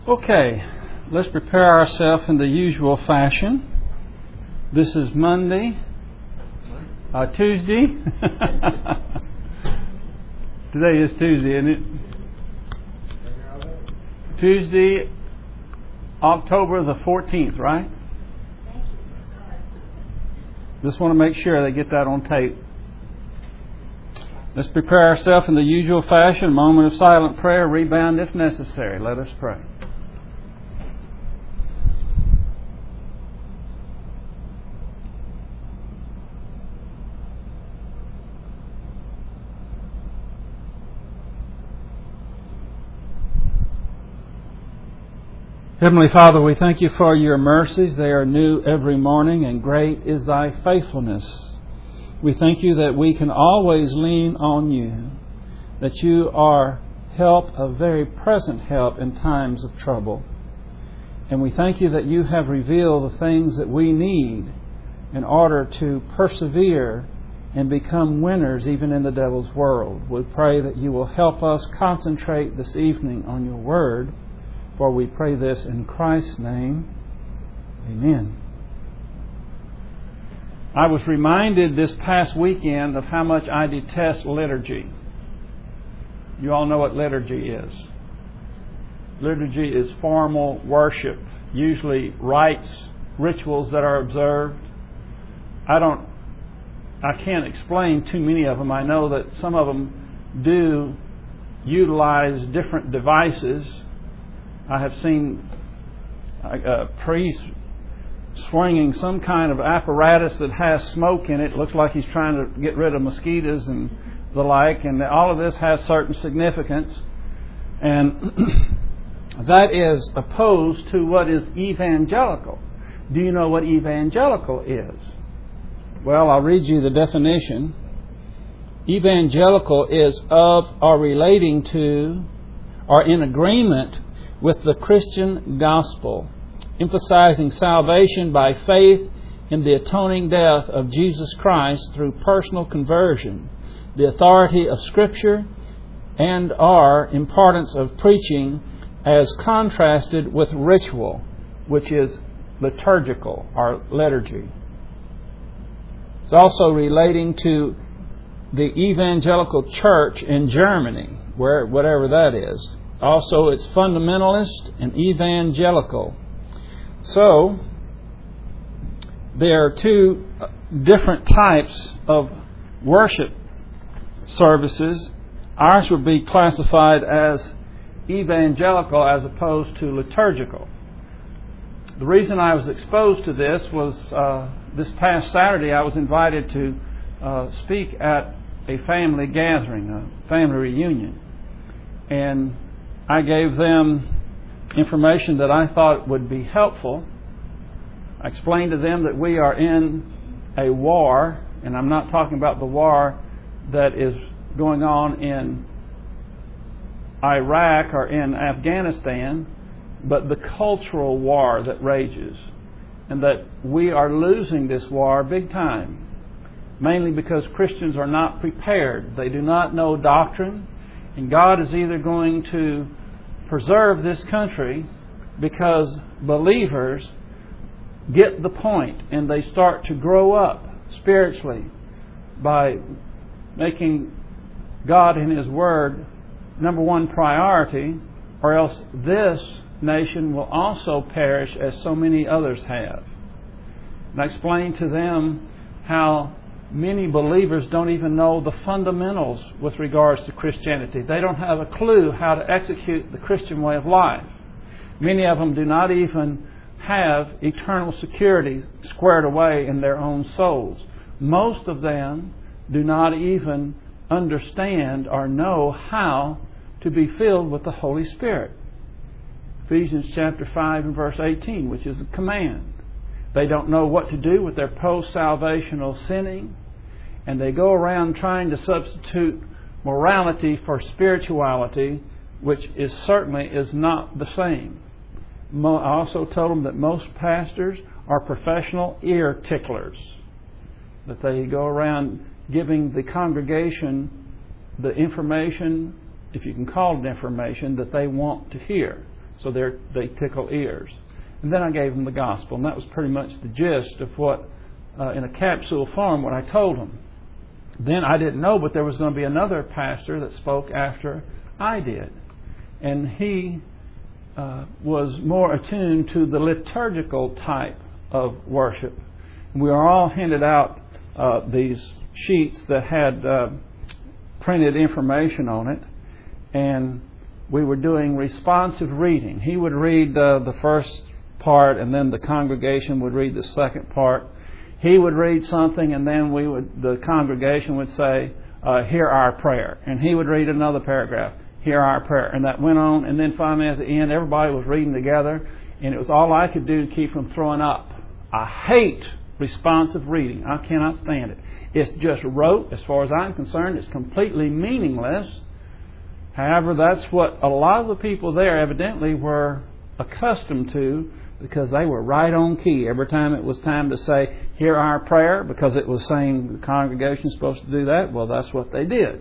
Okay, let's prepare ourselves in the usual fashion. This is Tuesday. Today is Tuesday, isn't it? Tuesday, October the 14th, right? Just want to make sure they get that on tape. Let's prepare ourselves in the usual fashion. A moment of silent prayer, rebound if necessary. Let us pray. Heavenly Father, we thank you for your mercies. They are new every morning, and great is thy faithfulness. We thank you that we can always lean on you, that you are help, a very present help in times of trouble. And we thank you that you have revealed the things that we need in order to persevere and become winners even in the devil's world. We pray that you will help us concentrate this evening on your word. For we pray this in Christ's name. Amen. I was reminded this past weekend of how much I detest liturgy. You all know what liturgy is. Liturgy is formal worship, usually rites, rituals that are observed. I can't explain too many of them. I know that some of them do utilize different devices. I have seen a priest swinging some kind of apparatus that has smoke in it. It looks like he's trying to get rid of mosquitoes and the like. And all of this has certain significance. And that is opposed to what is evangelical. Do you know what evangelical is? Well, I'll read you the definition. Evangelical is of or relating to or in agreement with the Christian gospel, emphasizing salvation by faith in the atoning death of Jesus Christ through personal conversion, the authority of Scripture, and our importance of preaching as contrasted with ritual, which is liturgical or liturgy. It's also relating to the evangelical church in Germany, whatever that is. Also, it's fundamentalist and evangelical. So, there are two different types of worship services. Ours would be classified as evangelical as opposed to liturgical. The reason I was exposed to this was this past Saturday I was invited to speak at a family gathering, a family reunion. And I gave them information that I thought would be helpful. I explained to them that we are in a war, and I'm not talking about the war that is going on in Iraq or in Afghanistan, but the cultural war that rages, and that we are losing this war big time, mainly because Christians are not prepared. They do not know doctrine. And God is either going to preserve this country because believers get the point and they start to grow up spiritually by making God and His Word number one priority, or else this nation will also perish as so many others have. And I explained to them how many believers don't even know the fundamentals with regards to Christianity. They don't have a clue how to execute the Christian way of life. Many of them do not even have eternal security squared away in their own souls. Most of them do not even understand or know how to be filled with the Holy Spirit. Ephesians chapter 5 and verse 18, which is a command. They don't know what to do with their post-salvational sinning. And they go around trying to substitute morality for spirituality, which certainly is not the same. I also told them that most pastors are professional ear ticklers. That they go around giving the congregation the information, if you can call it information, that they want to hear. so they tickle ears. And then I gave them the gospel, and that was pretty much the gist of what, in a capsule form, what I told them. Then I didn't know, but there was going to be another pastor that spoke after I did. And he was more attuned to the liturgical type of worship. We were all handed out these sheets that had printed information on it, and we were doing responsive reading. He would read the first part, and then the congregation would read the second part. He would read something, and then the congregation would say, "Hear our prayer," and he would read another paragraph, "Hear our prayer," and that went on. And then finally, at the end, everybody was reading together, and it was all I could do to keep from throwing up. I hate responsive reading. I cannot stand it. It's just rote. As far as I'm concerned, it's completely meaningless. However, that's what a lot of the people there evidently were accustomed to, because they were right on key. Every time it was time to say, "Hear our prayer," because it was saying the congregation's supposed to do that, well, that's what they did.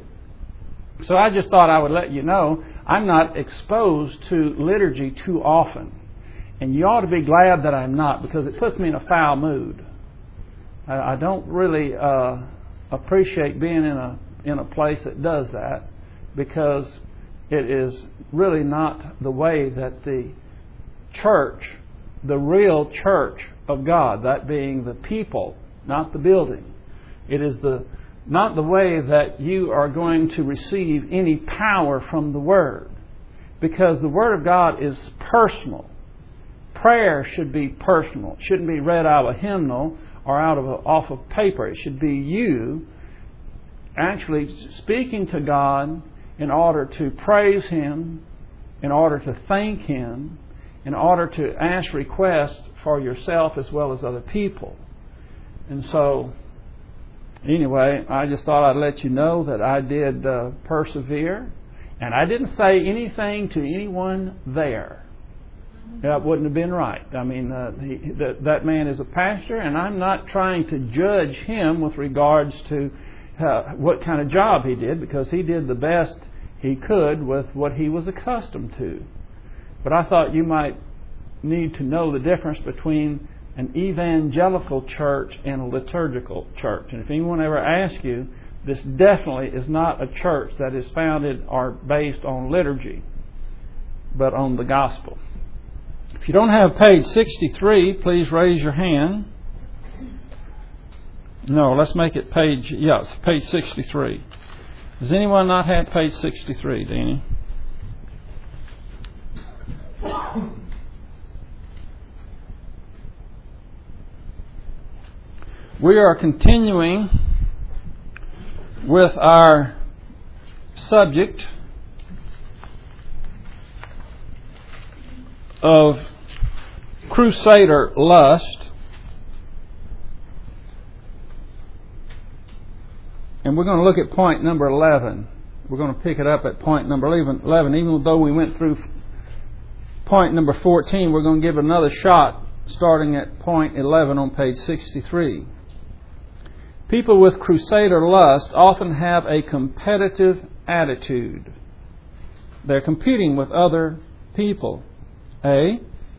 So I just thought I would let you know I'm not exposed to liturgy too often. And you ought to be glad that I'm not, because it puts me in a foul mood. I don't really appreciate being in a place that does that, because it is really not the way that the church, the real church of God, that being the people, not the building, it is not the way that you are going to receive any power from the Word, because the Word of God is personal. Prayer should be personal. It shouldn't be read out of a hymnal or off of paper. It should be you actually speaking to God in order to praise Him, in order to thank Him, in order to ask requests for yourself as well as other people. And so, anyway, I just thought I'd let you know that I did persevere, and I didn't say anything to anyone there. That wouldn't have been right. I mean, that man is a pastor, and I'm not trying to judge him with regards to what kind of job he did, because he did the best he could with what he was accustomed to. But I thought you might need to know the difference between an evangelical church and a liturgical church. And if anyone ever asks you, this definitely is not a church that is founded or based on liturgy, but on the gospel. If you don't have page 63, please raise your hand. No, let's make it page 63. Does anyone not have page 63, Danny? We are continuing with our subject of crusader lust, and we're going to look at point number 11. We're going to pick it up at point number 11. Even though we went through point number 14, we're going to give another shot starting at point 11 on page 63. People with crusader lust often have a competitive attitude. They're competing with other people. They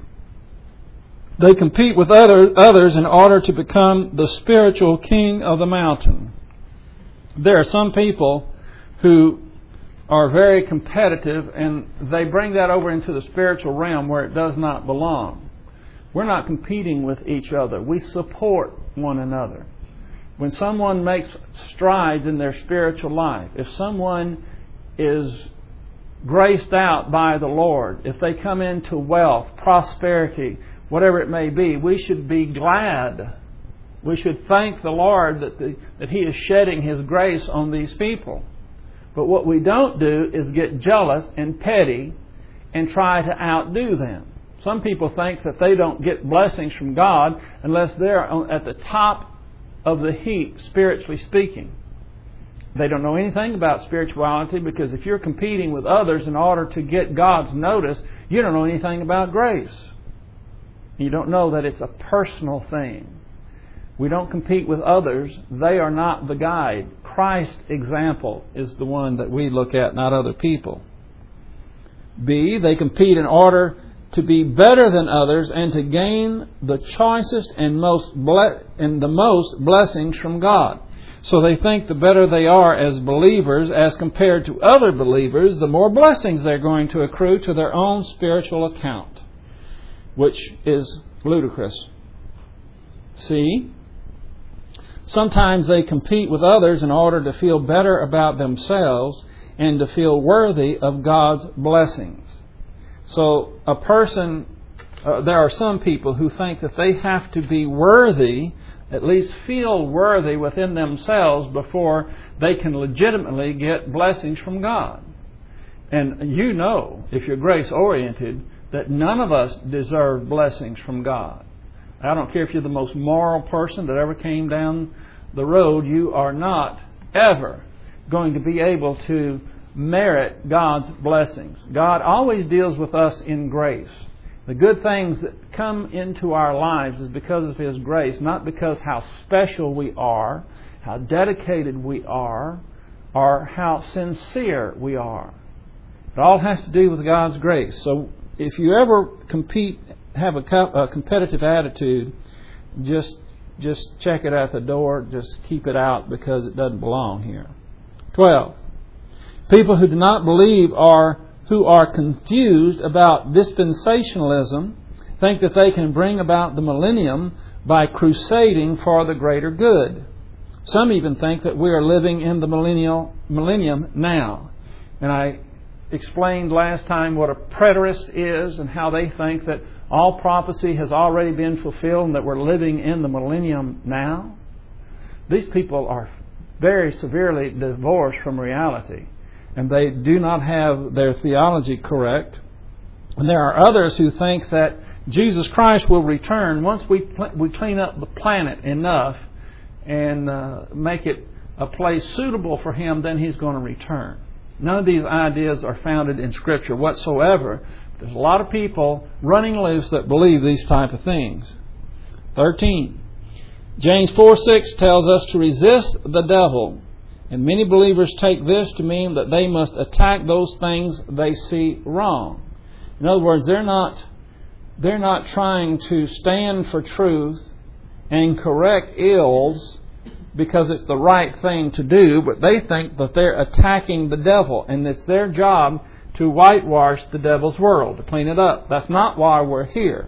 compete with others in order to become the spiritual king of the mountain. There are some people who are very competitive, and they bring that over into the spiritual realm where it does not belong. We're not competing with each other. We support one another. When someone makes strides in their spiritual life, if someone is graced out by the Lord, if they come into wealth, prosperity, whatever it may be, we should be glad. We should thank the Lord that He is shedding His grace on these people. But what we don't do is get jealous and petty and try to outdo them. Some people think that they don't get blessings from God unless they're at the top of the heap, spiritually speaking. They don't know anything about spirituality, because if you're competing with others in order to get God's notice, you don't know anything about grace. You don't know that it's a personal thing. We don't compete with others. They are not the guide. Christ's example is the one that we look at, not other people. B, they compete in order to be better than others and to gain the choicest and the most blessings from God. So they think the better they are as believers as compared to other believers, the more blessings they're going to accrue to their own spiritual account, which is ludicrous. See? Sometimes they compete with others in order to feel better about themselves and to feel worthy of God's blessings. So a person, there are some people who think that they have to be worthy, at least feel worthy within themselves before they can legitimately get blessings from God. And you know, if you're grace-oriented, that none of us deserve blessings from God. I don't care if you're the most moral person that ever came down the road, you are not ever going to be able to merit God's blessings. God always deals with us in grace. The good things that come into our lives is because of His grace, not because how special we are, how dedicated we are, or how sincere we are. It all has to do with God's grace. So if you ever have a competitive attitude, just check it at the door. Just keep it out because it doesn't belong here. 12. People who do not believe or who are confused about dispensationalism think that they can bring about the millennium by crusading for the greater good. Some even think that we are living in the millennium now. And I explained last time what a preterist is and how they think that all prophecy has already been fulfilled and that we're living in the millennium now. These people are very severely divorced from reality, and they do not have their theology correct. And there are others who think that Jesus Christ will return once we clean up the planet enough and make it a place suitable for Him, then He's going to return. None of these ideas are founded in Scripture whatsoever. There's a lot of people running loose that believe these type of things. 13. James 4:6 tells us to resist the devil. And many believers take this to mean that they must attack those things they see wrong. In other words, they're not trying to stand for truth and correct ills because it's the right thing to do, but they think that they're attacking the devil, and it's their job to whitewash the devil's world, to clean it up. That's not why we're here.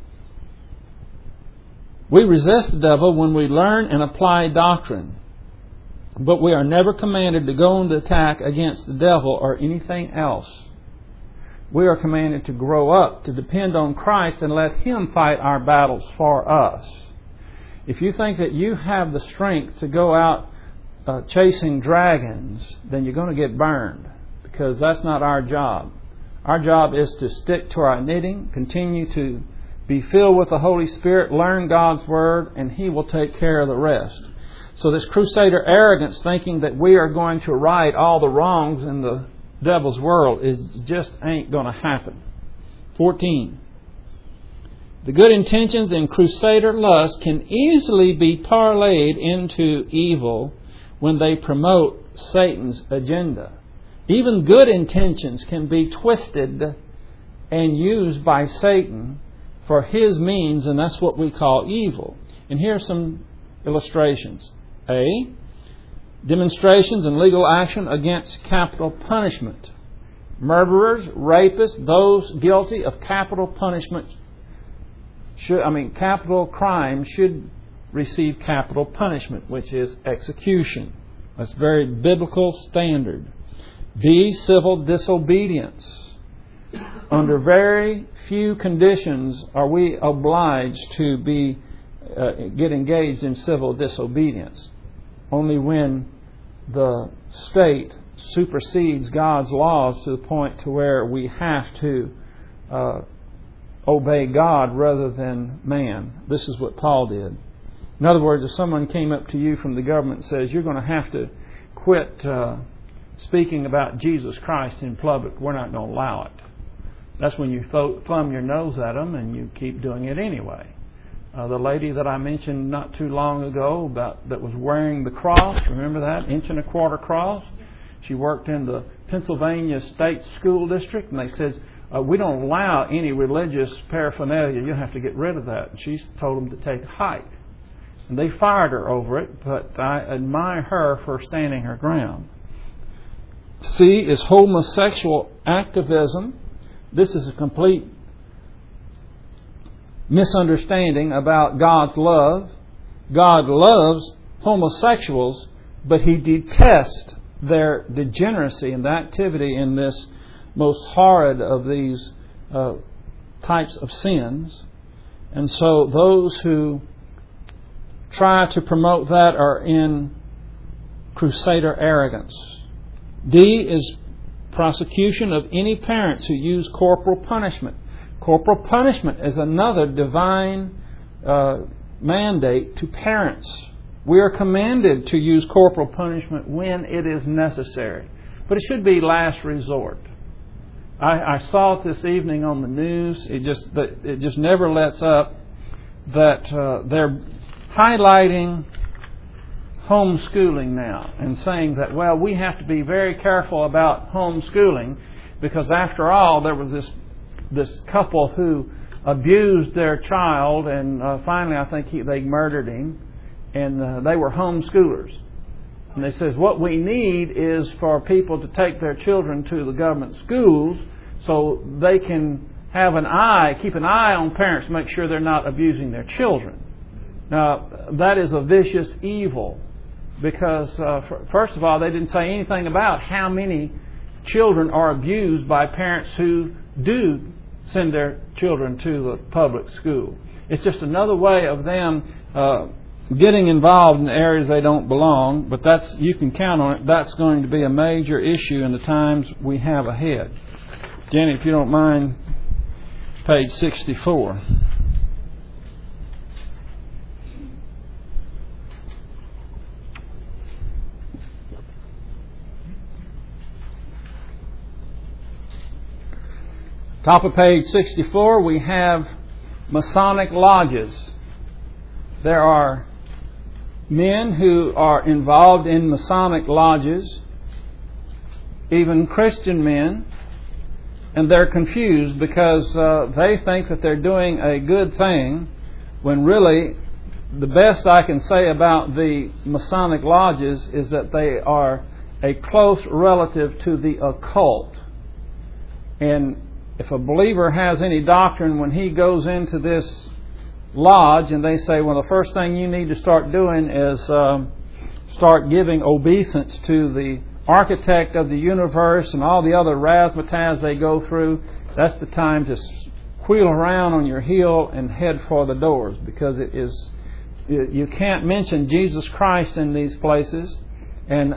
We resist the devil when we learn and apply doctrine, but we are never commanded to go into attack against the devil or anything else. We are commanded to grow up, to depend on Christ and let Him fight our battles for us. If you think that you have the strength to go out chasing dragons, then you're going to get burned, because that's not our job. Our job is to stick to our knitting, continue to be filled with the Holy Spirit, learn God's Word, and He will take care of the rest. So this crusader arrogance, thinking that we are going to right all the wrongs in the devil's world, just ain't going to happen. 14. The good intentions in crusader lust can easily be parlayed into evil when they promote Satan's agenda. Even good intentions can be twisted and used by Satan for his means, and that's what we call evil. And here are some illustrations. A. Demonstrations and legal action against capital punishment. Murderers, rapists, those guilty of capital punishment capital crime should receive capital punishment, which is execution. That's very biblical standard. B. Civil disobedience. Under very few conditions are we obliged to get engaged in civil disobedience. Only when the state supersedes God's laws to the point to where we have to obey God rather than man. This is what Paul did. In other words, if someone came up to you from the government and says, you're going to have to quit speaking about Jesus Christ in public, we're not going to allow it. That's when you thumb your nose at them and you keep doing it anyway. The lady that I mentioned not too long ago that was wearing the cross, remember that? 1.25 inch cross? She worked in the Pennsylvania State School District, and they said, we don't allow any religious paraphernalia. You have to get rid of that. And she's told them to take a hike. And they fired her over it, but I admire her for standing her ground. C is homosexual activism. This is a complete misunderstanding about God's love. God loves homosexuals, but He detests their degeneracy and the activity in this most horrid of these types of sins. And so those who try to promote that are in crusader arrogance. D is prosecution of any parents who use corporal punishment. Corporal punishment is another divine mandate to parents. We are commanded to use corporal punishment when it is necessary, but it should be last resort. I saw it this evening on the news. It just never lets up that they're highlighting homeschooling now and saying that, well, we have to be very careful about homeschooling because after all there was this couple who abused their child and finally I think they murdered him, and they were homeschoolers. And they says what we need is for people to take their children to the government schools so they can keep an eye on parents to make sure they're not abusing their children. Now, that is a vicious evil because, first of all, they didn't say anything about how many children are abused by parents who do send their children to the public school. It's just another way of them getting involved in areas they don't belong, but you can count on it. That's going to be a major issue in the times we have ahead. Jenny, if you don't mind, page 64. Top of page 64, we have Masonic lodges. There are men who are involved in Masonic lodges, even Christian men, and they're confused because they think that they're doing a good thing when really the best I can say about the Masonic lodges is that they are a close relative to the occult. And if a believer has any doctrine, when he goes into this lodge and they say, well, the first thing you need to start doing is start giving obeisance to the architect of the universe and all the other razzmatazz they go through, that's the time to wheel around on your heel and head for the doors, because you can't mention Jesus Christ in these places. And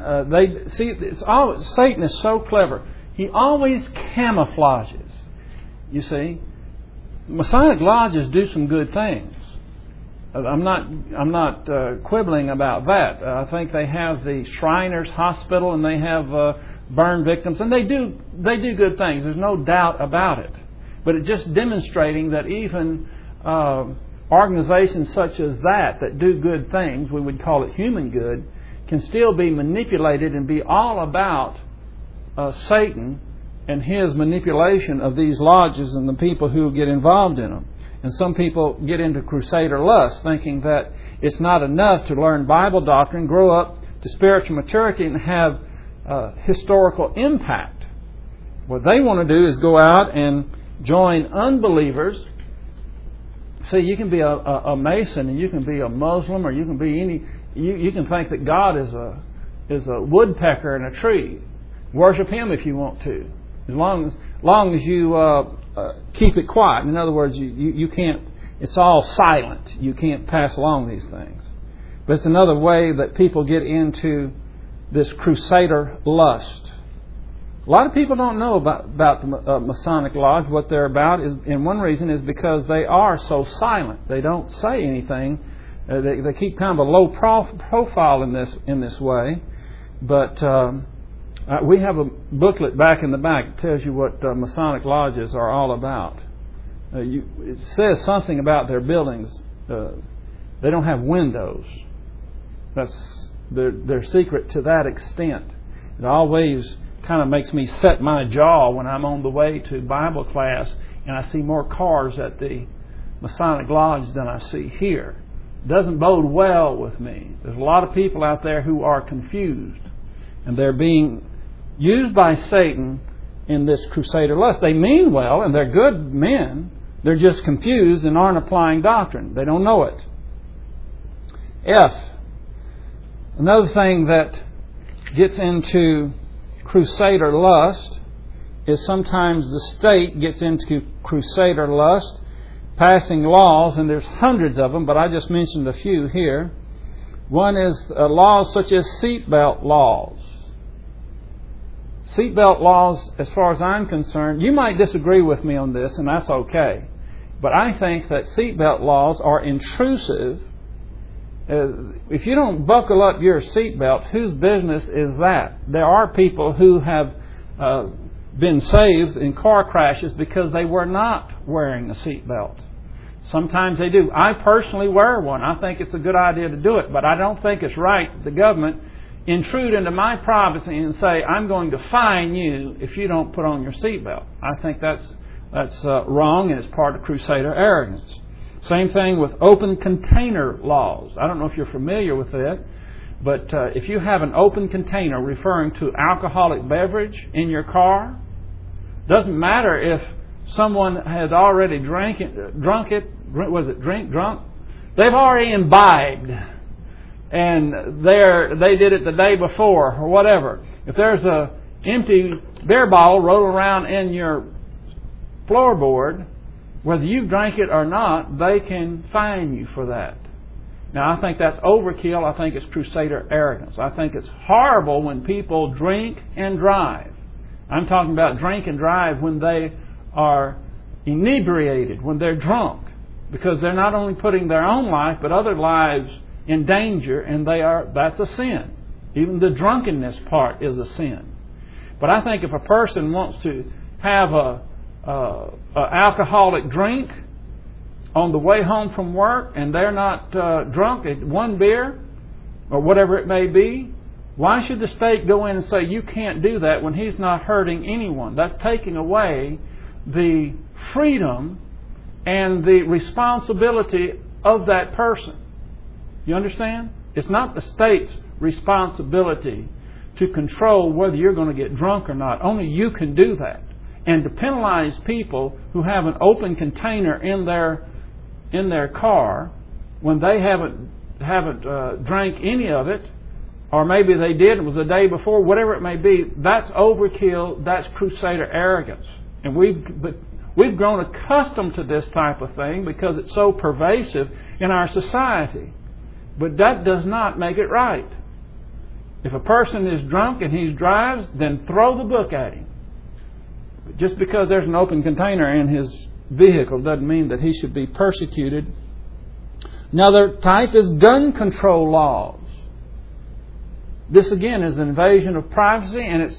Satan is so clever. He always camouflages. You see, Masonic lodges do some good things. I'm not quibbling about that. I think they have the Shriners Hospital and they have burn victims, and they do good things. There's no doubt about it. But it's just demonstrating that even organizations such as that do good things, we would call it human good, can still be manipulated and be all about Satan and his manipulation of these lodges and the people who get involved in them. And some people get into crusader lust, thinking that it's not enough to learn Bible doctrine, grow up to spiritual maturity, and have historical impact. What they want to do is go out and join unbelievers. See, you can be a Mason, and you can be a Muslim, or you can be any. You can think that God is a woodpecker in a tree. Worship Him if you want to, as long as you keep it quiet. In other words, you can't. It's all silent. You can't pass along these things. But it's another way that people get into this crusader lust. A lot of people don't know about the Masonic Lodge, what they're about, and one reason is because they are so silent. They don't say anything. They keep kind of a low profile in this way. But we have a booklet back in the back that tells you what Masonic lodges are all about. It says something about their buildings. They don't have windows. That's their secret to that extent. It always kind of makes me set my jaw when I'm on the way to Bible class and I see more cars at the Masonic Lodge than I see here. It doesn't bode well with me. There's a lot of people out there who are confused, and they're being used by Satan in this crusader lust. They mean well, and they're good men. They're just confused and aren't applying doctrine. They don't know it. F. Another thing that gets into crusader lust is sometimes the state gets into crusader lust, passing laws, and there's hundreds of them, but I just mentioned a few here. One is laws such as seatbelt laws. Seatbelt laws, as far as I'm concerned, you might disagree with me on this, and that's okay. But I think that seatbelt laws are intrusive. If you don't buckle up your seatbelt, whose business is that? There are people who have been saved in car crashes because they were not wearing a seatbelt. Sometimes they do. I personally wear one. I think it's a good idea to do it, but I don't think it's right that the government intrude into my privacy and say, I'm going to fine you if you don't put on your seatbelt. I think that's wrong, and it's part of crusader arrogance. Same thing with open container laws. I don't know if you're familiar with that, but if you have an open container referring to alcoholic beverage in your car, doesn't matter if someone has already drunk it. They've already imbibed, and they did it the day before or whatever. If there's a empty beer bottle rolling around in your floorboard, whether you've drank it or not, they can fine you for that. Now, I think that's overkill. I think it's crusader arrogance. I think it's horrible when people drink and drive. I'm talking about drink and drive when they are inebriated, when they're drunk, because they're not only putting their own life but other lives in danger, and that's a sin. Even the drunkenness part is a sin. But I think if a person wants to have a alcoholic drink on the way home from work and they're not drunk at one beer or whatever it may be, why should the state go in and say you can't do that when he's not hurting anyone? That's taking away the freedom and the responsibility of that person. You understand? It's not the state's responsibility to control whether you're going to get drunk or not. Only you can do that. And to penalize people who have an open container in their car when they haven't drank any of it, or maybe they did, it was the day before, whatever it may be, that's overkill, that's crusader arrogance. And we've grown accustomed to this type of thing because it's so pervasive in our society. But that does not make it right. If a person is drunk and he drives, then throw the book at him. Just because there's an open container in his vehicle doesn't mean that he should be persecuted. Another type is gun control laws. This again is an invasion of privacy, and it's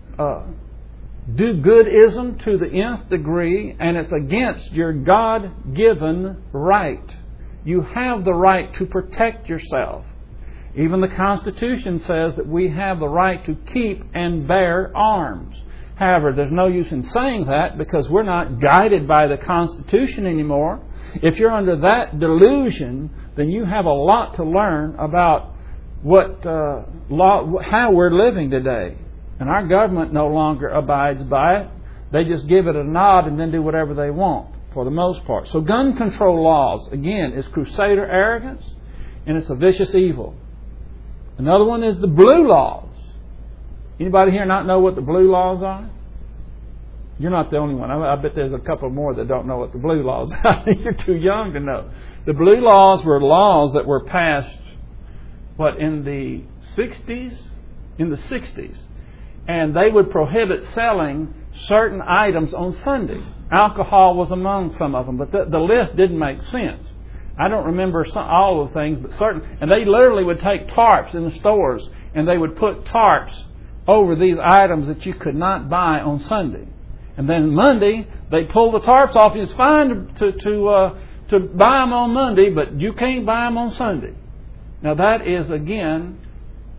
do-goodism to the nth degree, and it's against your God-given right. You have the right to protect yourself. Even the Constitution says that we have the right to keep and bear arms. However, there's no use in saying that because we're not guided by the Constitution anymore. If you're under that delusion, then you have a lot to learn about how we're living today. And our government no longer abides by it. They just give it a nod and then do whatever they want for the most part. So gun control laws, again, is crusader arrogance, and it's a vicious evil. Another one is the blue laws. Anybody here not know what the blue laws are? You're not the only one. I bet there's a couple more that don't know what the blue laws are. You're too young to know. The blue laws were laws that were passed, in the 60s? In the 60s. And they would prohibit selling certain items on Sunday. Alcohol was among some of them, but the list didn't make sense. I don't remember all of the things, but certain. And they literally would take tarps in the stores, and they would put tarps over these items that you could not buy on Sunday. And then Monday, they pull the tarps off. It's fine to buy them on Monday, but you can't buy them on Sunday. Now that is, again,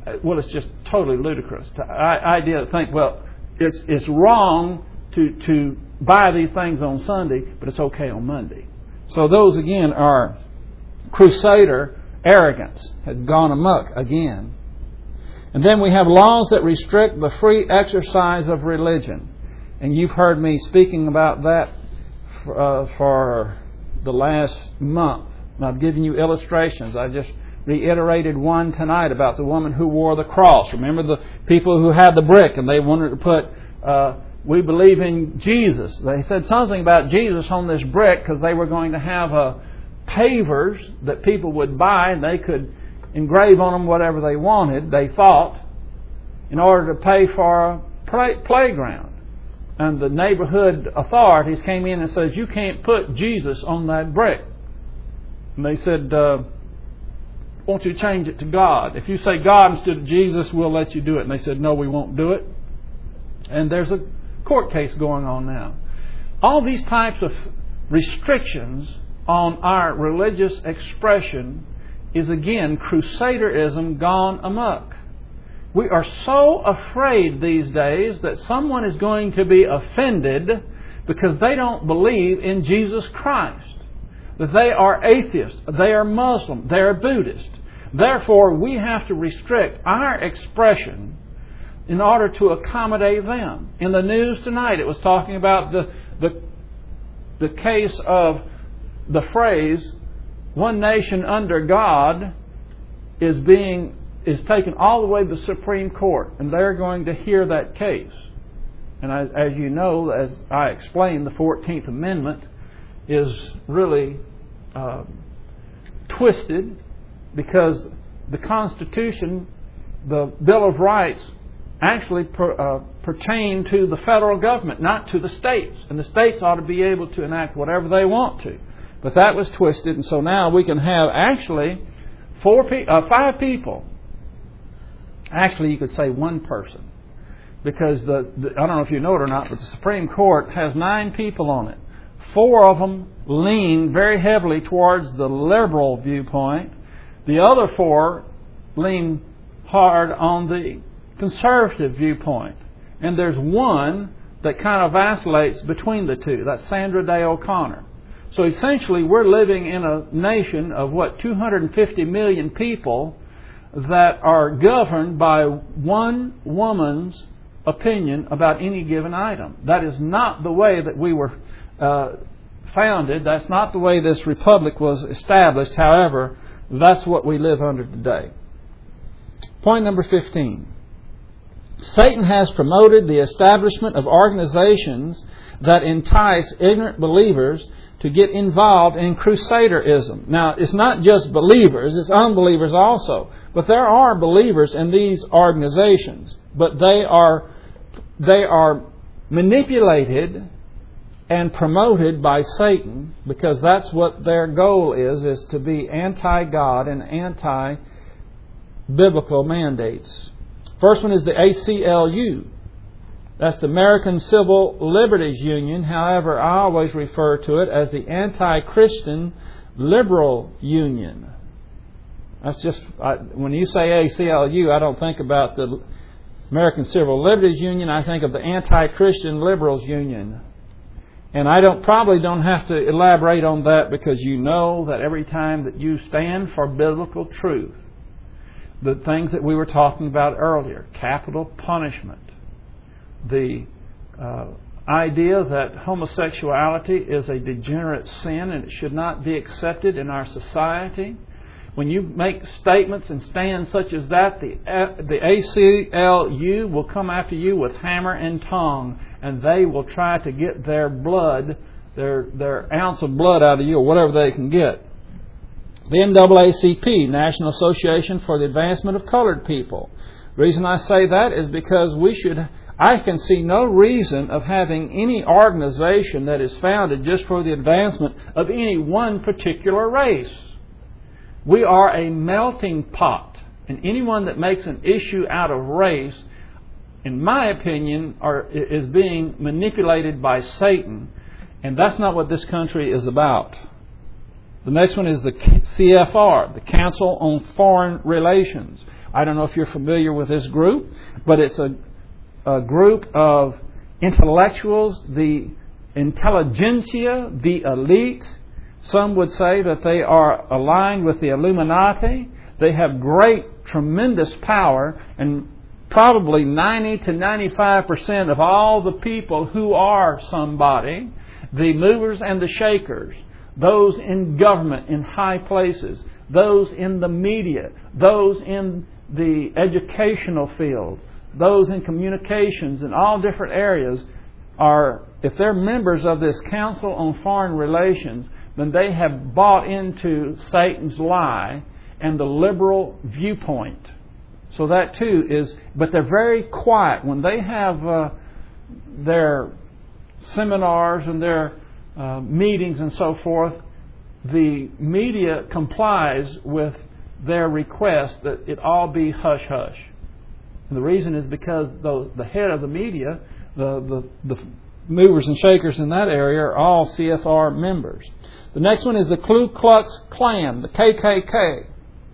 well, it's just totally ludicrous. The idea to think, well, it's wrong to buy these things on Sunday, but it's okay on Monday. So those, again, are crusader arrogance, had gone amok again. And then we have laws that restrict the free exercise of religion. And you've heard me speaking about that for the last month. And I've given you illustrations. I just reiterated one tonight about the woman who wore the cross. Remember the people who had the brick and they wanted to put, we believe in Jesus. They said something about Jesus on this brick because they were going to have pavers that people would buy and they could engrave on them whatever they wanted, they thought, in order to pay for a playground. And the neighborhood authorities came in and said, you can't put Jesus on that brick. And they said, won't you change it to God? If you say God instead of Jesus, we'll let you do it. And they said, no, we won't do it. And there's a court case going on now. All these types of restrictions on our religious expression is, again, crusaderism gone amok. We are so afraid these days that someone is going to be offended because they don't believe in Jesus Christ. That they are atheists, they are Muslim, they are Buddhist. Therefore, we have to restrict our expression in order to accommodate them. In the news tonight, it was talking about the case of the phrase, one nation under God is taken all the way to the Supreme Court, and they're going to hear that case. And as you know, as I explained, the 14th Amendment is really twisted because the Constitution, the Bill of Rights, actually pertain to the federal government, not to the states. And the states ought to be able to enact whatever they want to. But that was twisted, and so now we can have actually 5 people. Actually, you could say one person. Because I don't know if you know it or not, but the Supreme Court has 9 people on it. 4 of them lean very heavily towards the liberal viewpoint. The other 4 lean hard on the conservative viewpoint. And there's one that kind of vacillates between the two. That's Sandra Day O'Connor. So essentially, we're living in a nation of 250 million people that are governed by one woman's opinion about any given item. That is not the way that we were founded. That's not the way this republic was established. However, that's what we live under today. Point number 15. Satan has promoted the establishment of organizations that entice ignorant believers to get involved in crusaderism. Now, it's not just believers, it's unbelievers also. But there are believers in these organizations. But they are manipulated and promoted by Satan because that's what their goal is to be anti-God and anti-biblical mandates. First one is the ACLU. That's the American Civil Liberties Union. However, I always refer to it as the Anti-Christian Liberal Union. That's just, when you say ACLU, I don't think about the American Civil Liberties Union. I think of the Anti-Christian Liberals Union. And I probably don't have to elaborate on that because you know that every time that you stand for biblical truth, the things that we were talking about earlier, capital punishment, the idea that homosexuality is a degenerate sin and it should not be accepted in our society. When you make statements and stands such as that, the ACLU will come after you with hammer and tongue, and they will try to get their blood, their ounce of blood out of you, or whatever they can get. The NAACP, National Association for the Advancement of Colored People. The reason I say that is because I can see no reason of having any organization that is founded just for the advancement of any one particular race. We are a melting pot, and anyone that makes an issue out of race, in my opinion, is being manipulated by Satan, and that's not what this country is about. The next one is the CFR, the Council on Foreign Relations. I don't know if you're familiar with this group, but it's a group of intellectuals, the intelligentsia, the elite. Some would say that they are aligned with the Illuminati. They have great, tremendous power, and probably 90 to 95% of all the people who are somebody, the movers and the shakers, those in government in high places, those in the media, those in the educational field, those in communications in all different areas are, if they're members of this Council on Foreign Relations, then they have bought into Satan's lie and the liberal viewpoint. So that too is, but they're very quiet. When they have their seminars and their meetings and so forth, the media complies with their request that it all be hush-hush. And the reason is because the head of the media, the movers and shakers in that area, are all CFR members. The next one is the Ku Klux Klan, the KKK.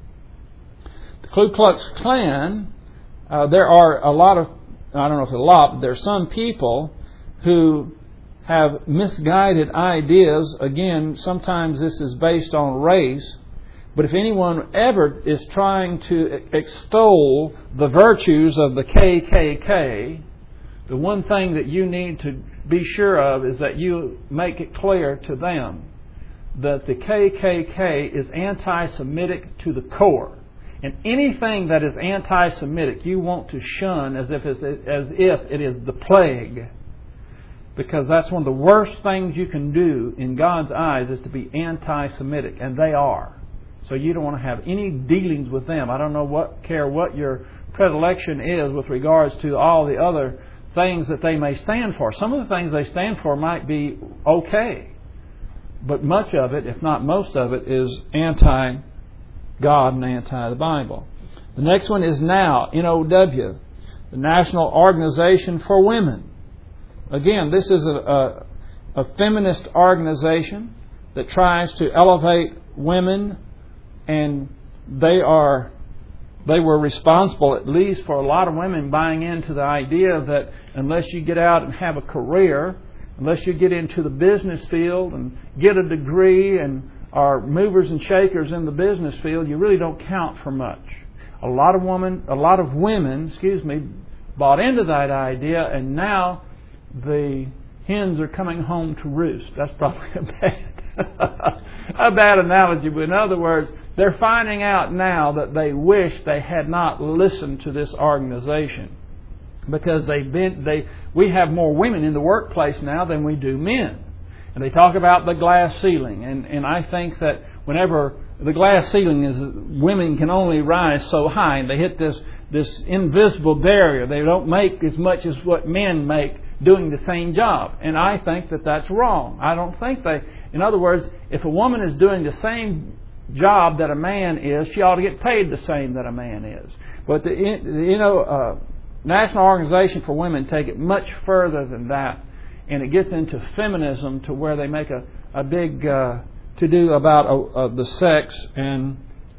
The Ku Klux Klan, there are a lot of, I don't know if it's a lot, but there are some people who have misguided ideas. Again, sometimes this is based on race. But if anyone ever is trying to extol the virtues of the KKK, the one thing that you need to be sure of is that you make it clear to them that the KKK is anti-Semitic to the core. And anything that is anti-Semitic you want to shun as if it is the plague. Because that's one of the worst things you can do in God's eyes is to be anti-Semitic. And they are. So you don't want to have any dealings with them. I don't care what your predilection is with regards to all the other things that they may stand for. Some of the things they stand for might be okay. But much of it, if not most of it, is anti-God and anti the Bible. The next one is NOW, N-O-W, the National Organization for Women. Again, this is a feminist organization that tries to elevate women, and they were responsible at least for a lot of women buying into the idea that unless you get out and have a career, unless you get into the business field and get a degree and are movers and shakers in the business field, you really don't count for much. A lot of women, bought into that idea, and now the hens are coming home to roost. That's probably a bad analogy, but in other words, they're finding out now that they wish they had not listened to this organization, because we have more women in the workplace now than we do men. And they talk about the glass ceiling, and I think that whenever the glass ceiling is, women can only rise so high, and they hit this invisible barrier. They don't make as much as what men make doing the same job. And I think that that's wrong. I don't think in other words, if a woman is doing the same job that a man is, she ought to get paid the same that a man is. But the National Organization for Women take it much further than that, and it gets into feminism to where they make a big to-do about the sex, and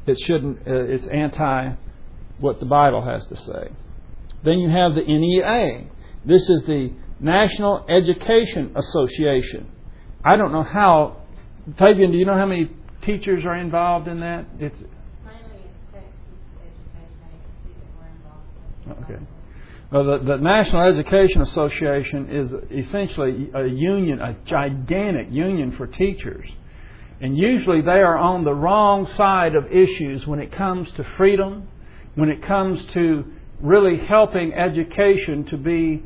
it's anti what the Bible has to say. Then you have the NEA. This is the National Education Association. I don't know how. Fabian, do you know how many teachers are involved in that? It's mainly Texas Education Agency that we're involved with. Okay. Well, the National Education Association is essentially a union, a gigantic union for teachers. And usually they are on the wrong side of issues when it comes to freedom, when it comes to really helping education to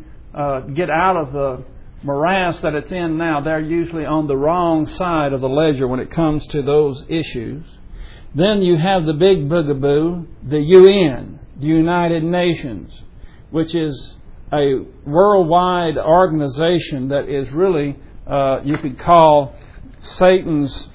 get out of the morass that it's in now. They're usually on the wrong side of the ledger when it comes to those issues. Then you have the big boogaboo, the UN, the United Nations, which is a worldwide organization that is really, you could call Satan's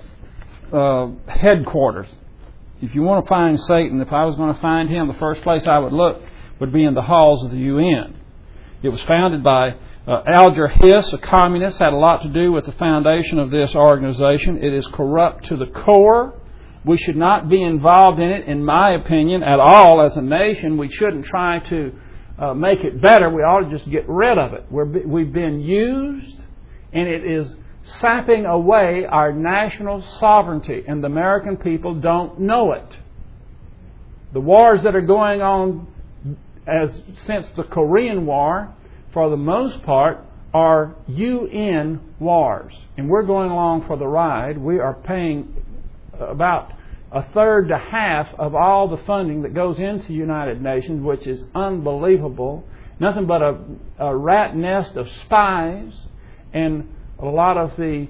headquarters. If you want to find Satan, if I was going to find him, the first place I would look would be in the halls of the UN. It was founded by Alger Hiss, a communist, had a lot to do with the foundation of this organization. It is corrupt to the core, We should not be involved in it, in my opinion, at all as a nation. We shouldn't try to make it better. We ought to just get rid of it. We've been used, and it is sapping away our national sovereignty, and the American people don't know it. The wars that are going on since the Korean War, for the most part, are UN wars. And we're going along for the ride. We are paying about a third to half of all the funding that goes into the United Nations, which is unbelievable. Nothing but a rat nest of spies, and a lot of the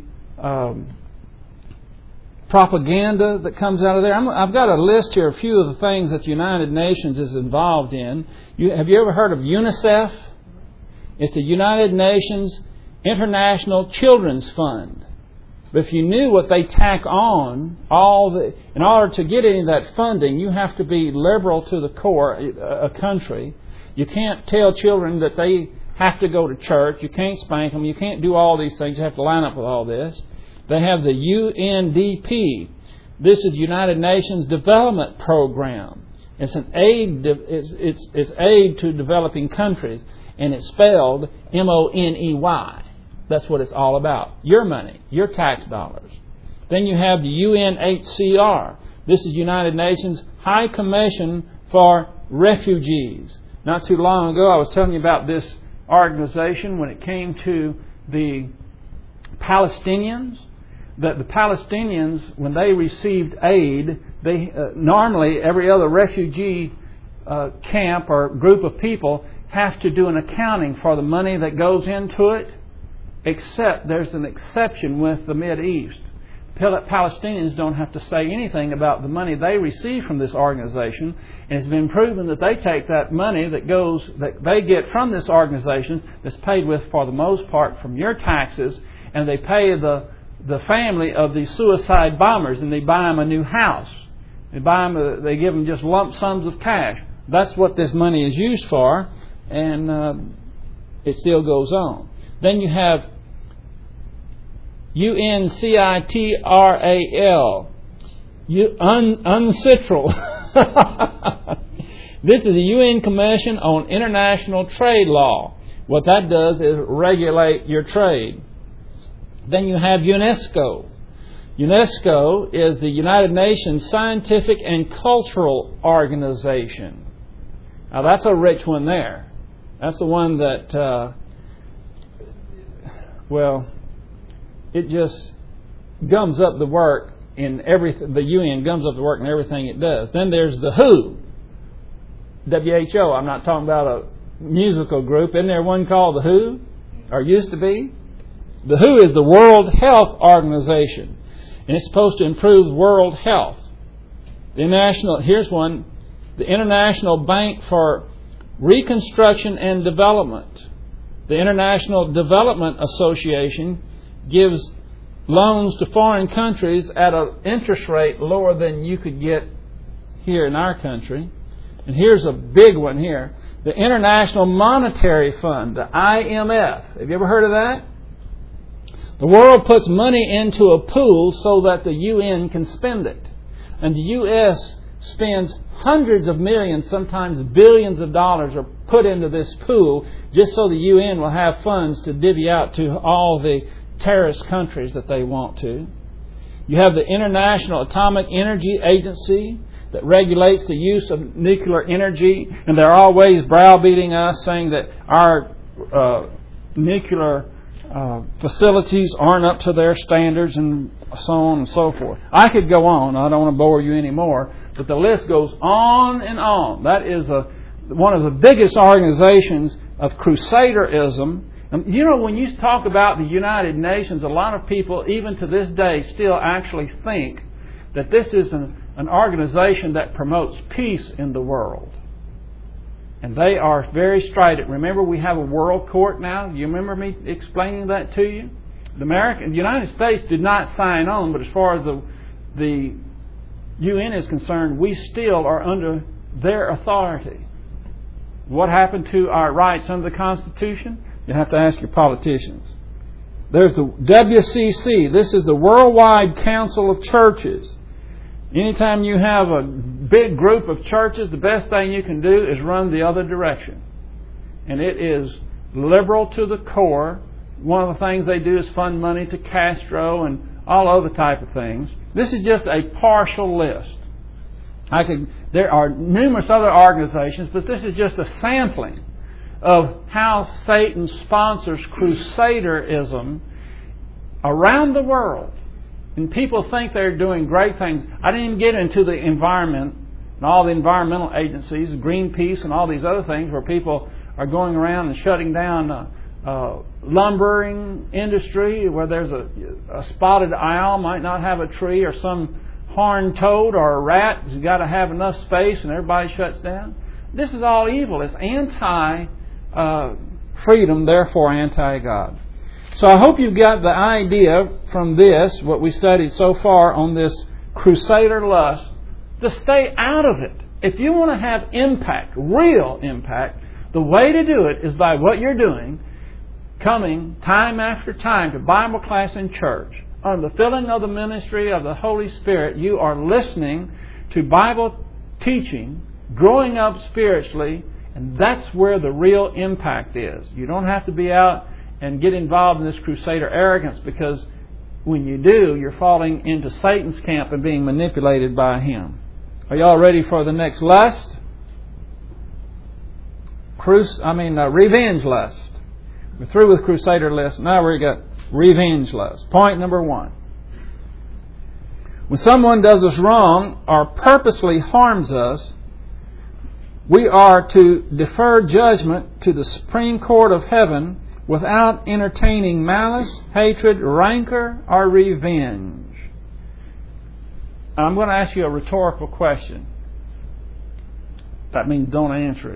propaganda that comes out of there. I've got a list here, a few of the things that the United Nations is involved in. Have you ever heard of UNICEF? It's the United Nations International Children's Fund. But if you knew what they tack on, in order to get any of that funding, you have to be liberal to the core, a country. You can't tell children that they have to go to church. You can't spank them. You can't do all these things. You have to line up with all this. They have the UNDP. This is United Nations Development Program. It's an aid. It's aid to developing countries, and it's spelled MONEY. That's what it's all about. Your money, your tax dollars. Then you have the UNHCR. This is United Nations High Commission for Refugees. Not too long ago, I was telling you about this organization when it came to the Palestinians. That the Palestinians, when they received aid, they normally every other refugee camp or group of people have to do an accounting for the money that goes into it. Except there's an exception with the Mideast. Palestinians don't have to say anything about the money they receive from this organization, and it's been proven that they take that money that they get from this organization, that's paid with for the most part from your taxes, and they pay the family of the suicide bombers, and they buy them a new house. They give them just lump sums of cash. That's what this money is used for, and it still goes on. Then you have UNCITRAL, UNCITRAL. This is the UN Commission on International Trade Law. What that does is regulate your trade. Then you have UNESCO. UNESCO is the United Nations Scientific and Cultural Organization. Now that's a rich one there. That's the one that... it just gums up the work in everything. The UN gums up the work in everything it does. Then there's the WHO, WHO. I'm not talking about a musical group. Isn't there one called the WHO, or used to be? The WHO is the World Health Organization, and it's supposed to improve world health. Here's one: the International Bank for Reconstruction and Development. The International Development Association gives loans to foreign countries at an interest rate lower than you could get here in our country. And here's a big one here. The International Monetary Fund, the IMF. Have you ever heard of that? The world puts money into a pool so that the UN can spend it. And the U.S. spends hundreds of millions, sometimes billions of dollars are put into this pool just so the UN will have funds to divvy out to all the terrorist countries that they want to. You have the International Atomic Energy Agency that regulates the use of nuclear energy, and they're always browbeating us, saying that our nuclear facilities aren't up to their standards, and so on and so forth. I could go on. I don't want to bore you anymore, but the list goes on and on. That is one of the biggest organizations of crusaderism. And when you talk about the United Nations, a lot of people, even to this day, still actually think that this is an organization that promotes peace in the world. And they are very strident. Remember, we have a world court now. Do you remember me explaining that to you? The United States did not sign on, but as far as the UN is concerned, we still are under their authority. What happened to our rights under the Constitution? You have to ask your politicians. There's the WCC. This is the Worldwide Council of Churches. Anytime you have a big group of churches, the best thing you can do is run the other direction. And it is liberal to the core. One of the things they do is fund money to Castro and all other type of things. This is just a partial list. There are numerous other organizations, but this is just a sampling of how Satan sponsors crusaderism around the world. And people think they're doing great things. I didn't even get into the environment and all the environmental agencies, Greenpeace and all these other things where people are going around and shutting down lumbering industry where there's a spotted owl might not have a tree, or some horned toad or a rat has got to have enough space and everybody shuts down. This is all evil. It's anti-freedom, therefore anti-God. So I hope you've got the idea from this, what we studied so far on this crusader lust, to stay out of it. If you want to have impact, real impact, the way to do it is by what you're doing, coming time after time to Bible class in church. Under the filling of the ministry of the Holy Spirit, you are listening to Bible teaching, growing up spiritually, and that's where the real impact is. You don't have to be out and get involved in this crusader arrogance, because when you do, you're falling into Satan's camp and being manipulated by him. Are y'all ready for the next lust? Revenge lust. We're through with crusader lust. Now we've got revenge lust. Point number 1. When someone does us wrong or purposely harms us, we are to defer judgment to the Supreme Court of Heaven without entertaining malice, hatred, rancor, or revenge. I'm going to ask you a rhetorical question. That means don't answer it.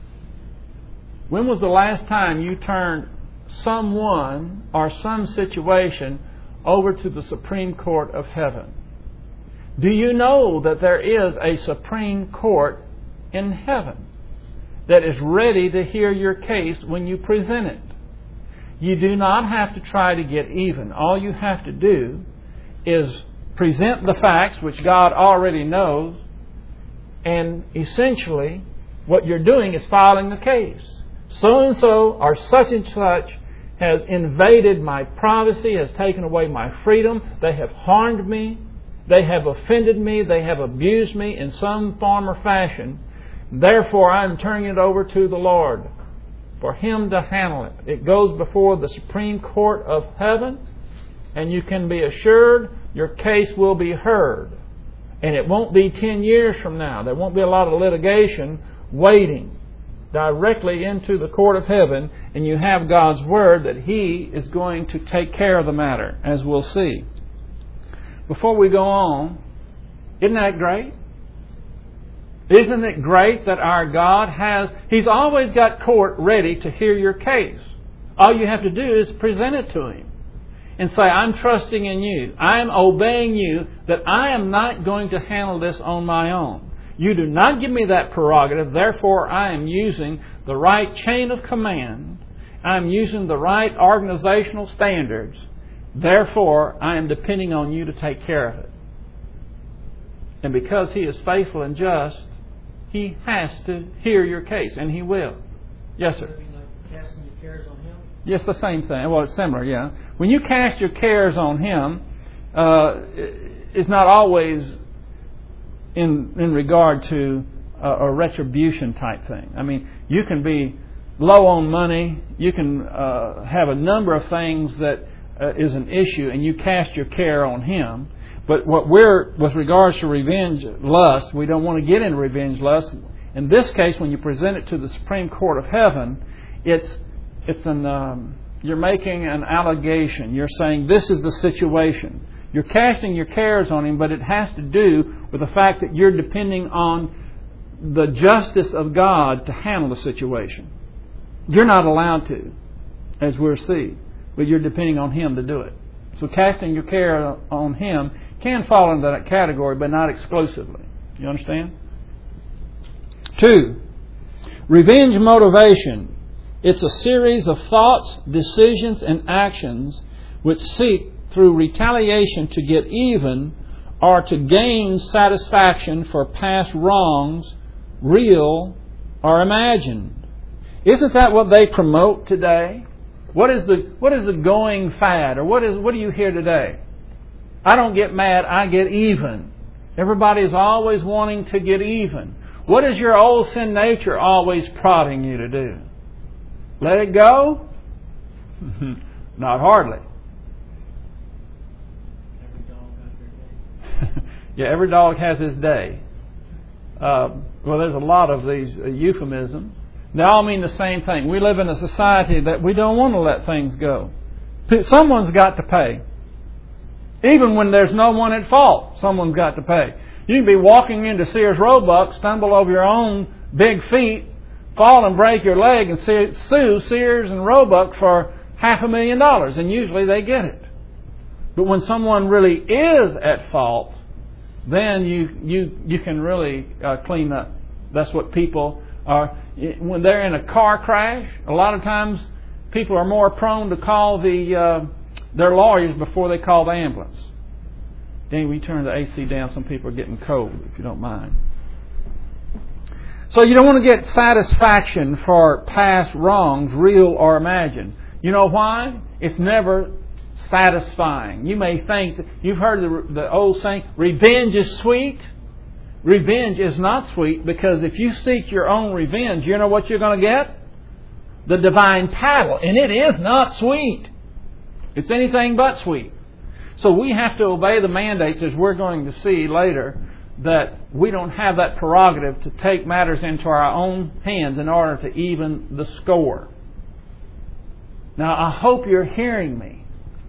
When was the last time you turned someone or some situation over to the Supreme Court of Heaven? Do you know that there is a Supreme Court in heaven that is ready to hear your case when you present it? You do not have to try to get even. All you have to do is present the facts, which God already knows, and essentially what you're doing is filing a case. So-and-so or such and such has invaded my privacy, has taken away my freedom. They have harmed me. They have offended me. They have abused me in some form or fashion. Therefore, I'm turning it over to the Lord for Him to handle it. It goes before the Supreme Court of Heaven, and you can be assured your case will be heard. And it won't be 10 years from now. There won't be a lot of litigation waiting directly into the court of heaven, and you have God's Word that He is going to take care of the matter, as we'll see. Before we go on, isn't that great? Isn't it great that our God He's always got court ready to hear your case. All you have to do is present it to Him and say, I'm trusting in You. I am obeying You, that I am not going to handle this on my own. You do not give me that prerogative. Therefore, I am using the right chain of command. I am using the right organizational standards. Therefore, I am depending on You to take care of it. And because He is faithful and just, He has to hear your case, and He will. Yes, sir? Casting your cares on Him? Yes, the same thing. Well, it's similar, yeah. When you cast your cares on Him, it's not always in regard to a retribution type thing. I mean, you can be low on money. You can have a number of things that is an issue, and you cast your care on Him. But with regards to revenge lust, we don't want to get into revenge lust. In this case, when you present it to the Supreme Court of Heaven, you're making an allegation. You're saying this is the situation. You're casting your cares on Him, but it has to do with the fact that you're depending on the justice of God to handle the situation. You're not allowed to, as we'll see, but you're depending on Him to do it. So casting your care on Him can fall into that category, but not exclusively. You understand? 2. Revenge motivation. It's a series of thoughts, decisions, and actions which seek through retaliation to get even are to gain satisfaction for past wrongs, real or imagined. Isn't that what they promote today? What is the going fad, or what do you hear today? I don't get mad, I get even. Everybody's always wanting to get even. What is your old sin nature always prodding you to do? Let it go? Not hardly. Every dog has their day. Yeah, every dog has his day. Well, there's a lot of these euphemisms. They all mean the same thing. We live in a society that we don't want to let things go. Someone's got to pay. Even when there's no one at fault, someone's got to pay. You can be walking into Sears Roebuck, stumble over your own big feet, fall and break your leg, and sue Sears and Roebuck for $500,000, and usually they get it. But when someone really is at fault, then you can really clean up. That's what people are. When they're in a car crash, a lot of times people are more prone to call their lawyers before they call the ambulance. Danny, we turn the AC down. Some people are getting cold, if you don't mind. So you don't want to get satisfaction for past wrongs, real or imagined. You know why? It's never satisfying. You may think, you've heard the old saying, revenge is sweet. Revenge is not sweet, because if you seek your own revenge, you know what you're going to get? The divine paddle. And it is not sweet. It's anything but sweet. So we have to obey the mandates, as we're going to see later, that we don't have that prerogative to take matters into our own hands in order to even the score. Now, I hope you're hearing me.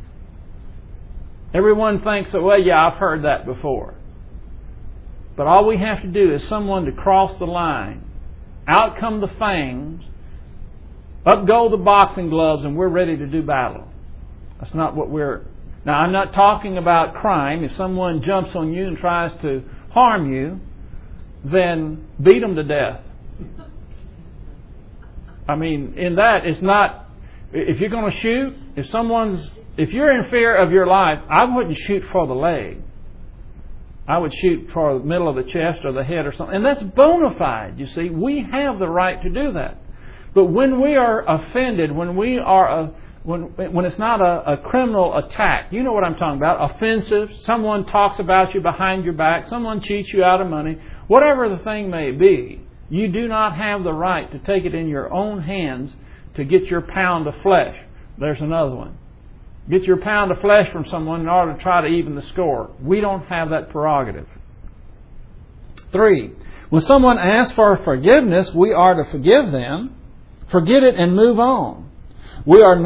Everyone thinks that, well, yeah, I've heard that before. But all we have to do is someone to cross the line. Out come the fangs. Up go the boxing gloves, and we're ready to do battle. That's not what we're... Now, I'm not talking about crime. If someone jumps on you and tries to harm you, then beat them to death. I mean, in that, it's not... If you're going to shoot, if you're in fear of your life, I wouldn't shoot for the leg. I would shoot for the middle of the chest or the head or something. And that's bona fide, you see. We have the right to do that. But when we are offended, when it's not a criminal attack, you know what I'm talking about, offensive, someone talks about you behind your back, someone cheats you out of money, whatever the thing may be, you do not have the right to take it in your own hands to get your pound of flesh. There's another one. Get your pound of flesh from someone in order to try to even the score. We don't have that prerogative. 3, when someone asks for forgiveness, we are to forgive them, forget it, and move on. We are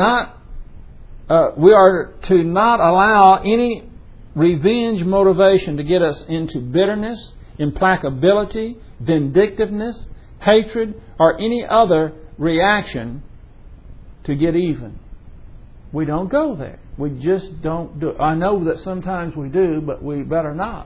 to not allow any revenge motivation to get us into bitterness, implacability, vindictiveness, hatred, or any other reaction to get even. We don't go there. We just don't do it. I know that sometimes we do, but we better not.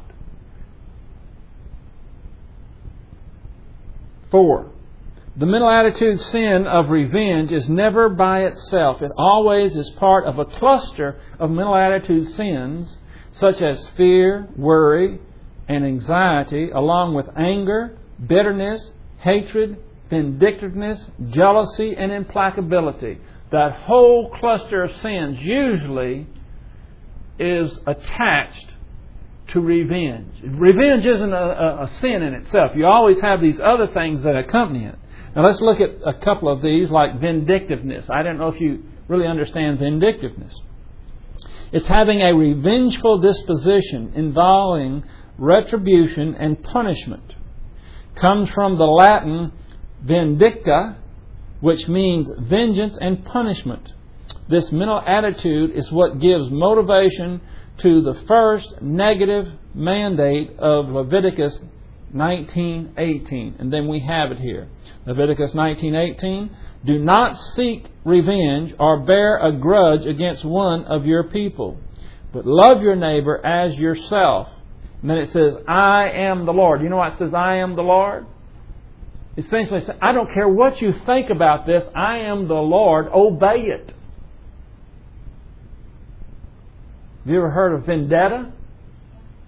4, the mental attitude sin of revenge is never by itself. It always is part of a cluster of mental attitude sins, such as fear, worry, and anxiety, along with anger, bitterness, hatred, vindictiveness, jealousy, and implacability. That whole cluster of sins usually is attached to revenge. Revenge isn't a sin in itself. You always have these other things that accompany it. Now let's look at a couple of these, like vindictiveness. I don't know if you really understand vindictiveness. It's having a revengeful disposition involving retribution and punishment. Comes from the Latin vindicta, which means vengeance and punishment. This mental attitude is what gives motivation to the first negative mandate of Leviticus 19:18. And then we have it here. Leviticus 19:18. Do not seek revenge or bear a grudge against one of your people, but love your neighbor as yourself. And then it says, I am the Lord. You know why it says, I am the Lord? Essentially, I don't care what you think about this. I am the Lord. Obey it. Have you ever heard of vendetta?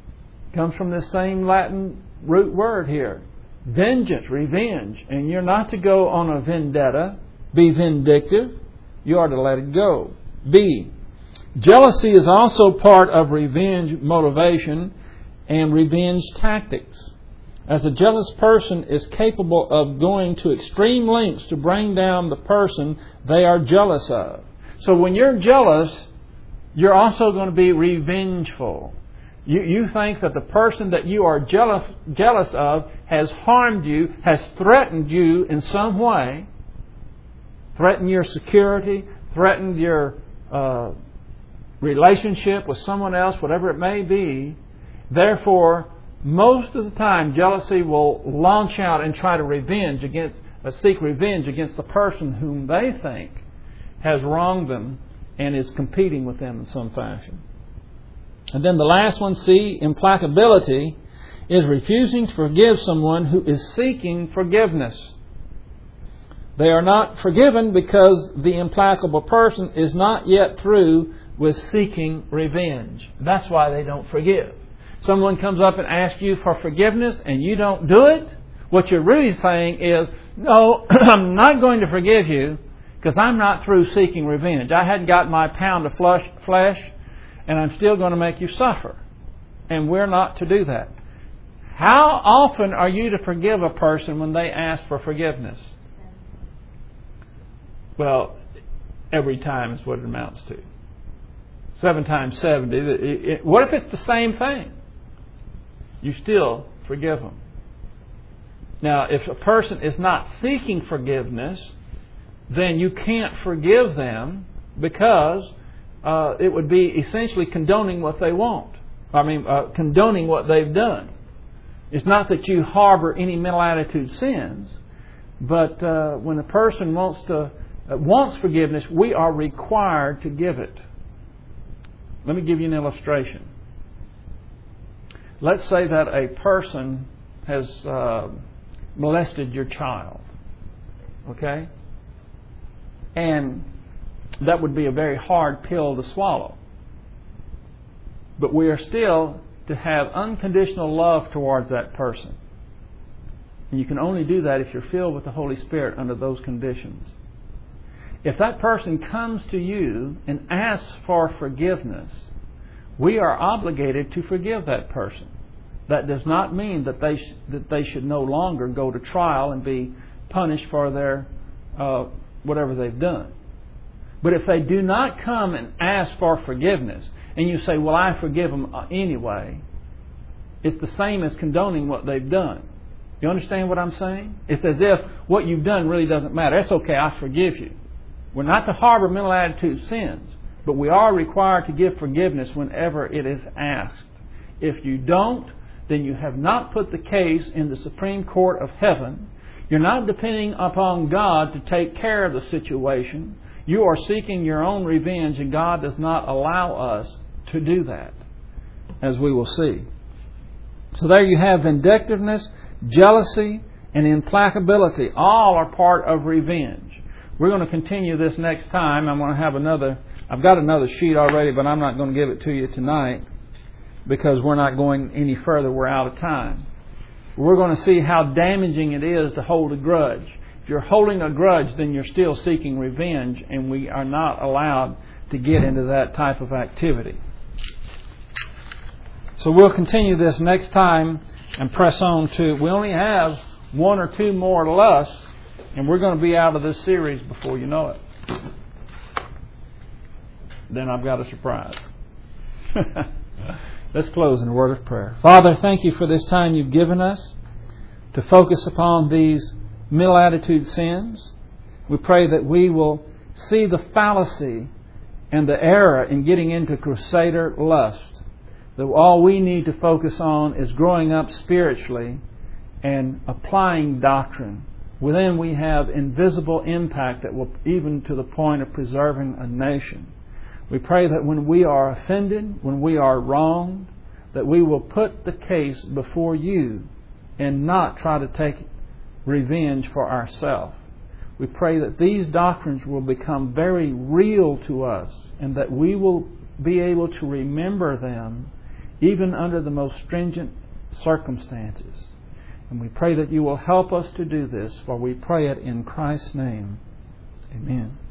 Comes from this same Latin root word here. Vengeance, revenge. And you're not to go on a vendetta, be vindictive. You are to let it go. B, jealousy is also part of revenge motivation and revenge tactics. As a jealous person is capable of going to extreme lengths to bring down the person they are jealous of. So when you're jealous, you're also going to be revengeful. You think that the person that you are jealous of has harmed you, has threatened you in some way, threatened your security, threatened your relationship with someone else, whatever it may be. Therefore, most of the time, jealousy will launch out and try to seek revenge against the person whom they think has wronged them and is competing with them in some fashion. And then the last one, C, implacability, is refusing to forgive someone who is seeking forgiveness. They are not forgiven because the implacable person is not yet through with seeking revenge. That's why they don't forgive. Someone comes up and asks you for forgiveness and you don't do it, what you're really saying is, no, I'm not going to forgive you because I'm not through seeking revenge. I hadn't got my pound of flesh and I'm still going to make you suffer. And we're not to do that. How often are you to forgive a person when they ask for forgiveness? Well, every time is what it amounts to. 7 times 70. What if it's the same thing? You still forgive them. Now, if a person is not seeking forgiveness, then you can't forgive them because it would be essentially condoning what they want. Condoning what they've done. It's not that you harbor any mental attitude sins, but when a person wants forgiveness, we are required to give it. Let me give you an illustration. Let's say that a person has molested your child. Okay? And that would be a very hard pill to swallow. But we are still to have unconditional love towards that person. And you can only do that if you're filled with the Holy Spirit under those conditions. If that person comes to you and asks for forgiveness, we are obligated to forgive that person. That does not mean that they should no longer go to trial and be punished for their whatever they've done. But if they do not come and ask for forgiveness, and you say, well, I forgive them anyway, it's the same as condoning what they've done. You understand what I'm saying? It's as if what you've done really doesn't matter. That's okay, I forgive you. We're not to harbor mental attitude sins, but we are required to give forgiveness whenever it is asked. If you don't, then you have not put the case in the Supreme Court of Heaven. You're not depending upon God to take care of the situation. You are seeking your own revenge, and God does not allow us to do that, as we will see. So there you have vindictiveness, jealousy, and implacability. All are part of revenge. We're going to continue this next time. I've got another sheet already, but I'm not going to give it to you tonight because we're not going any further. We're out of time. We're going to see how damaging it is to hold a grudge. If you're holding a grudge, then you're still seeking revenge, and we are not allowed to get into that type of activity. So we'll continue this next time and press on to, we only have 1 or 2 more lusts, and we're going to be out of this series before you know it. Then I've got a surprise. Let's close in a word of prayer. Father, thank you for this time you've given us to focus upon these mental attitude sins. We pray that we will see the fallacy and the error in getting into crusader lust. That all we need to focus on is growing up spiritually and applying doctrine. Within we have invisible impact that will even to the point of preserving a nation. We pray that when we are offended, when we are wronged, that we will put the case before you and not try to take revenge for ourselves. We pray that these doctrines will become very real to us and that we will be able to remember them even under the most stringent circumstances. And we pray that you will help us to do this, for we pray it in Christ's name. Amen.